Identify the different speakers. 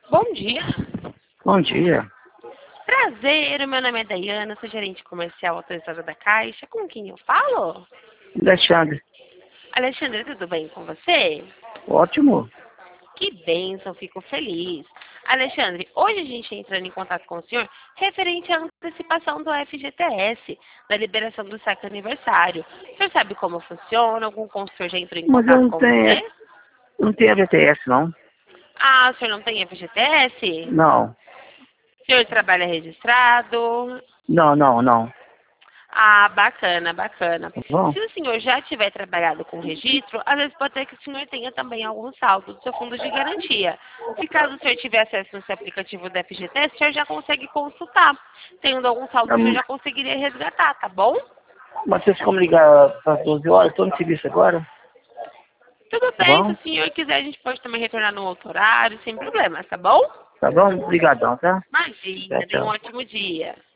Speaker 1: Bom dia.
Speaker 2: Bom dia.
Speaker 1: Prazer, meu nome é Dayana, sou gerente comercial autorizada da Caixa. Com quem eu falo?
Speaker 2: Alexandre.
Speaker 1: Alexandre, tudo bem com você?
Speaker 2: Ótimo.
Speaker 1: Que bênção, fico feliz. Alexandre, hoje a gente entrando em contato com o senhor referente à antecipação do FGTS, da liberação do saque aniversário. O senhor sabe como funciona? Algum consultor já entrou em
Speaker 2: Mas eu
Speaker 1: contato com você?
Speaker 2: não tenho FTS, não.
Speaker 1: Ah, o senhor não tem FGTS?
Speaker 2: Não.
Speaker 1: O senhor trabalha registrado?
Speaker 2: Não.
Speaker 1: Ah, bacana, bacana.
Speaker 2: Tá bom?
Speaker 1: Se o senhor já tiver trabalhado com registro, às vezes pode ser que o senhor tenha também algum saldo do seu fundo de garantia. Se caso o senhor tiver acesso no seu aplicativo da FGTS, o senhor já consegue consultar. Tendo algum saldo, o senhor já conseguiria resgatar, tá bom?
Speaker 2: Mas vocês como ligar às 12 horas, estou no serviço agora.
Speaker 1: Tudo
Speaker 2: Tá
Speaker 1: bem, se
Speaker 2: bom?
Speaker 1: o senhor quiser, a gente pode também retornar no outro horário, sem problemas, tá bom?
Speaker 2: Tá bom? Obrigadão, tá?
Speaker 1: Imagina,
Speaker 2: Tchau,
Speaker 1: tenha um
Speaker 2: tchau.
Speaker 1: ótimo dia.